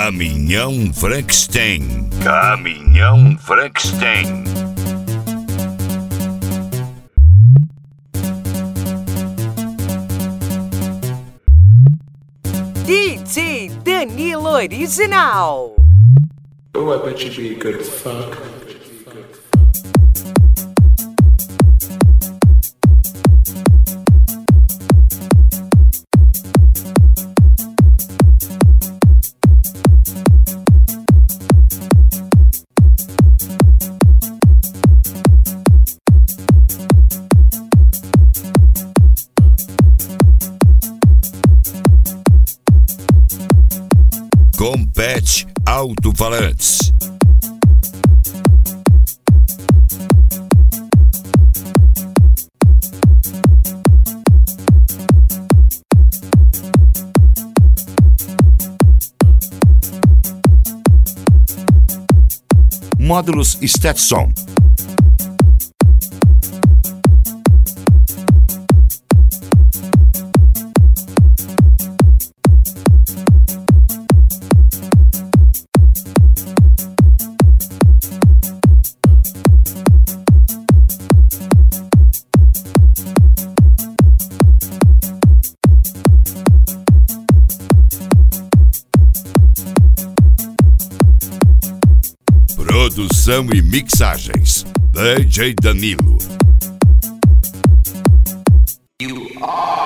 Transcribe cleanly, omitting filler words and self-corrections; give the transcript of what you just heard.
Caminhão Frankenstein. Caminhão Frankenstein. DJ Danilo Original. Oh, I bet you'd be a good fuck. Compete Alto-Falantes. Módulos Stetson. Produção e mixagens, DJ Danilo. You are